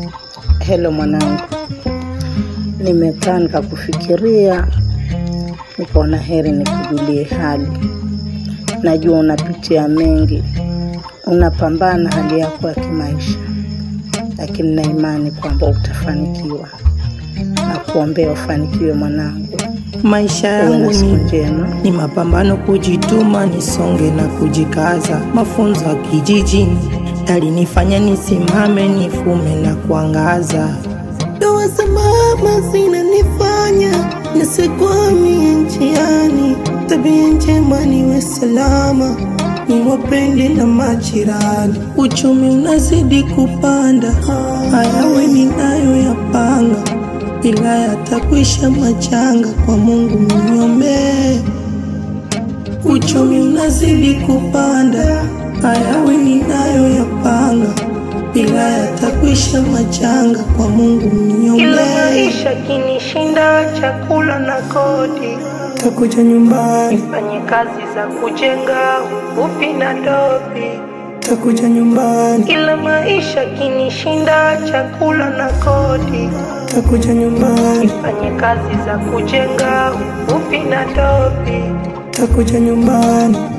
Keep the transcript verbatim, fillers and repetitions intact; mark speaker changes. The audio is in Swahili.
Speaker 1: Hello mwanangu, nimekaa nikakufikiria, nikaona heri nikujulie hali. Najua unapitia mengi, unapambana hali yako ya kimaisha, lakini na imani kwamba utafanikiwa. Na kuombea ufanikiwe mwanangu.
Speaker 2: Maisha yangu ni, ni mapambano, kujituma, nisonge na kujikaza. Mafunzo ya kijijini yalinifanya nisimame, nifume na kuangaza. Doa za mama zinanifanya nisikwame njiani. Tabia njema niwe salama, niwapende na majirani. Uchumi unazidi kupanda, hayawe ninayoyapanga, ila yatakwisha majanga, kwa Mungu mniombe. Uchumi unazidi kupanda, hayawe ninayoyapanga, ila yatakwisha majanga, kwa Mungu mniombe. Kila maisha kinishinda chakula na kodi, takuja nyumbani nifanye kazi za kujenga ufupi na dobi. Takuja nyumbani. Kila maisha kinishinda chakula na kodi, takuja nyumbani nifanye kazi za kujenga ufupi na dobi. Takuja nyumbani.